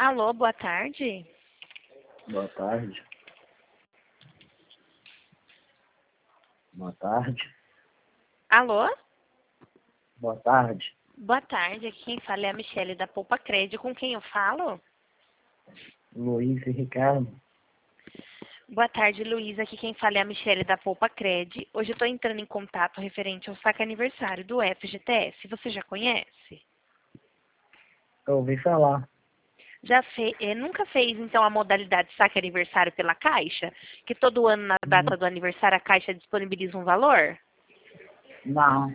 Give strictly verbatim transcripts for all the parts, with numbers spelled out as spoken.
Alô, boa tarde. Boa tarde. Boa tarde. Alô? Boa tarde. Boa tarde, aqui quem fala é a Michele da Poupa Crédito. Com quem eu falo? Luiz e Ricardo. Boa tarde, Luiz. Aqui quem fala é a Michele da Poupa Crédito. Hoje eu estou entrando em contato referente ao saque aniversário do F G T S. Você já conhece? Eu ouvi falar. Já fe... eh, nunca fez, então, a modalidade saque aniversário pela Caixa? Que todo ano, na data do aniversário, a Caixa disponibiliza um valor? Não,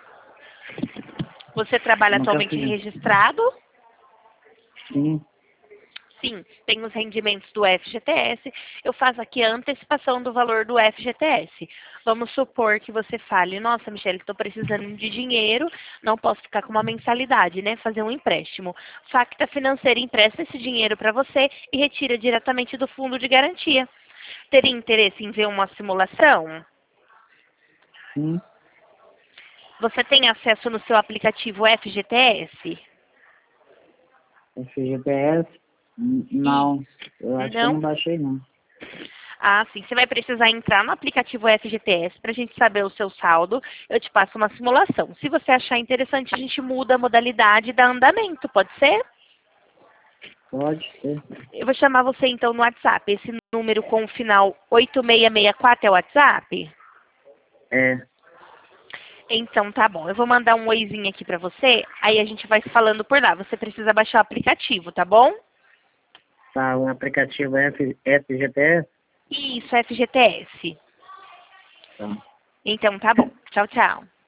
Você trabalha nunca atualmente fiz. registrado? Sim, Sim, tem os rendimentos do F G T S. Eu faço aqui a antecipação do valor do F G T S. Vamos supor que você fale, nossa, Michele, estou precisando de dinheiro, não posso ficar com uma mensalidade, né? Fazer um empréstimo. Facta Financeira empresta esse dinheiro para você e retira diretamente do fundo de garantia. Teria interesse em ver uma simulação? sim. Você tem acesso no seu aplicativo F G T S? F G T S? N- Não, eu acho que eu Não? não baixei não. Ah, sim. Você vai precisar entrar no aplicativo F G T S para a gente saber o seu saldo. Eu te passo uma simulação. Se você achar interessante, a gente muda a modalidade e dá andamento. Pode ser? Pode ser. Eu vou chamar você então no WhatsApp. Esse número com o final oito seis seis quatro é o WhatsApp? É, Então tá bom. Eu vou mandar um oizinho aqui para você. Aí a gente vai se falando por lá. Você precisa baixar o aplicativo, tá bom? tá, o aplicativo F, F G T S? Isso, F G T S. Tá. Então tá bom. Tchau, tchau.